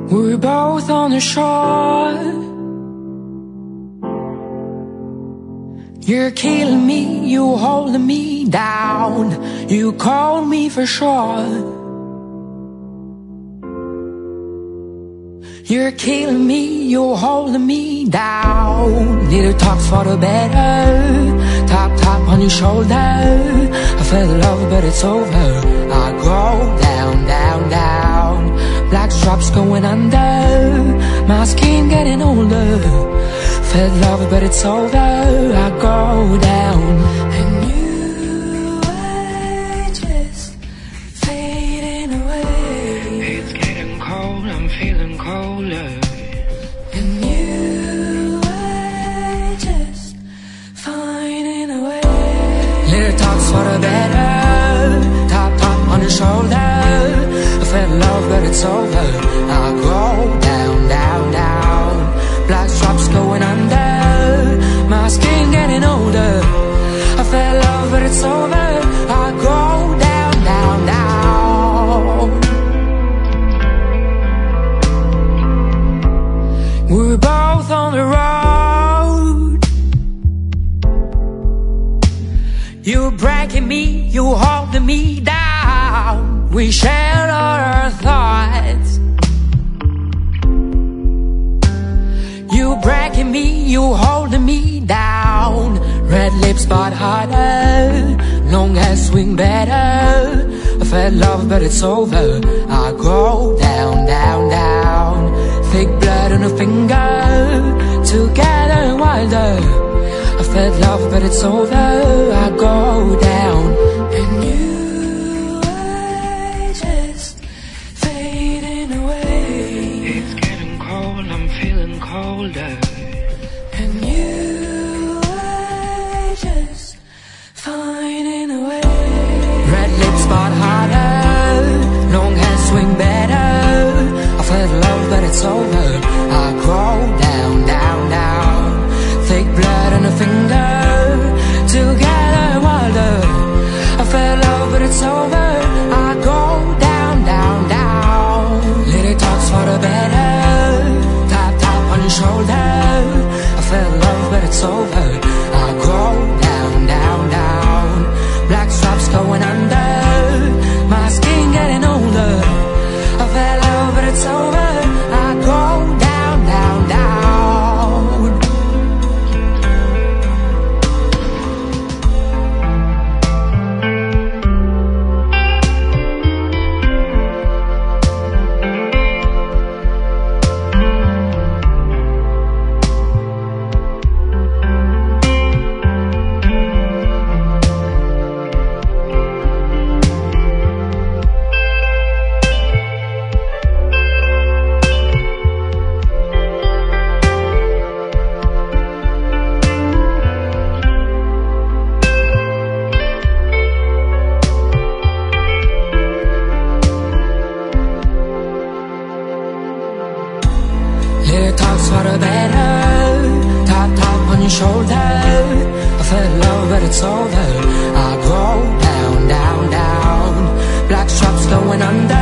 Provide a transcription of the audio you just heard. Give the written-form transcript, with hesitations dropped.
We're both on the shore. You're killing me, you're holding me down. You called me for sure. You're killing me, you're holding me down. Little talks for the better. Tap, tap on your shoulder. I felt love but it's over. I go down, down, down. Black drops going under. My skin getting older. Felt love but it's over. I go down. And you were just fading away. It's getting cold, I'm feeling colder. And you were just finding a way. Little talks for the better. Tap, tap on the shoulder. I felt love but it's over. I go down, down, down. Black drops going under. My skin getting older. I felt love but it's over. I go down, down, down. We're both on the road. You're breaking me, you're holding me down. We share our thoughts. You breaking me, you holding me down. Red lips but harder. Long hair swing better. I felt love but it's over. I go down, down, down. Thick blood on a finger. Together and wilder. I felt love but it's over. I go down. And you were just fading away. It's getting cold, I'm feeling colder. And you were just finding a way. Red lips but harder. Long hair swing better. I felt love but it's over. I go down, down, down. Thick blood on a finger. Together wilder. I felt love but it's over. I go down, down, down. Little talks for the better. Tap, tap on your shoulder. I felt love but it's over. I go down, down, down. Black straps going under. My skin getting older. I felt love but it's over. I go down, down, down. Little talks for the better. Tap, tap on your shoulder. I felt love but it's over. I go down, down, down. Black straps going under.